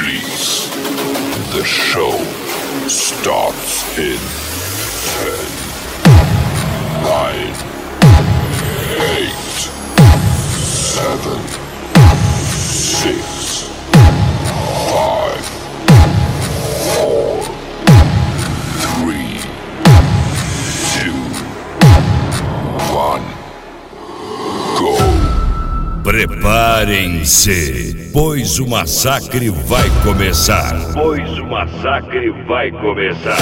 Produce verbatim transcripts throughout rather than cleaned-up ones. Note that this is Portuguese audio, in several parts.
Please, the show starts in ten, nine, eight, seven, six, five, four, three, two, one, go. Preparem-se, pois o massacre vai começar. Pois o massacre vai começar.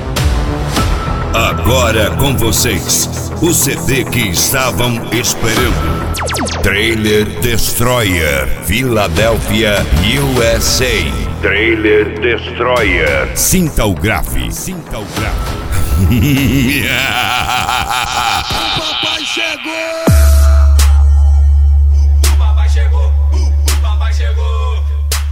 Agora com vocês, o C D que estavam esperando. Trailer Destroyer, Philadelphia, U S A. Trailer Destroyer. Sinta o grave. Sinta o grave. O papai chegou! O papai chegou! O papai chegou!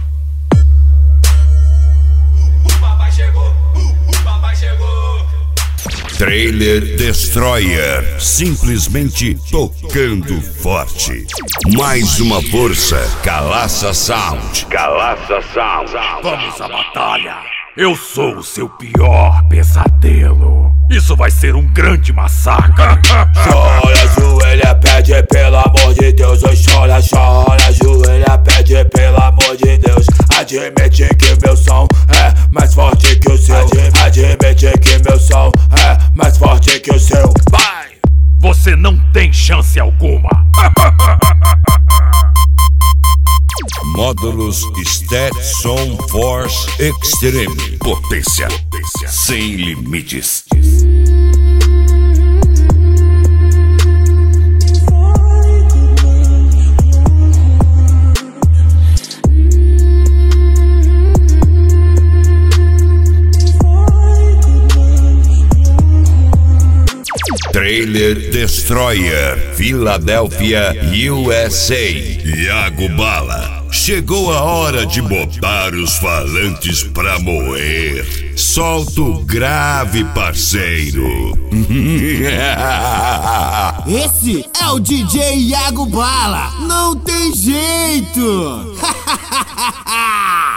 O papai chegou! O papai chegou! Trailer Destroyer, simplesmente tocando forte. Mais uma força, Calaça Sound. Calaça Sound. Vamos à batalha! Eu sou o seu pior pesadelo. Isso vai ser um grande massacre. Chora, ajoelha, pede pelo amor de Deus. Oi, chora, chora, ajoelha, pede pelo amor de Deus. Admite que meu som é mais forte que o seu. Admite que meu som é mais forte que o seu. Vai! Você não tem chance alguma. Módulos Stetson Force Extreme. Potência sem limites. Trailer Destroyer, Philadelphia, U S A. Iago Bala, chegou a hora de botar os falantes pra moer. Solta o grave, parceiro. Esse é o D J Iago Bala! Não tem jeito!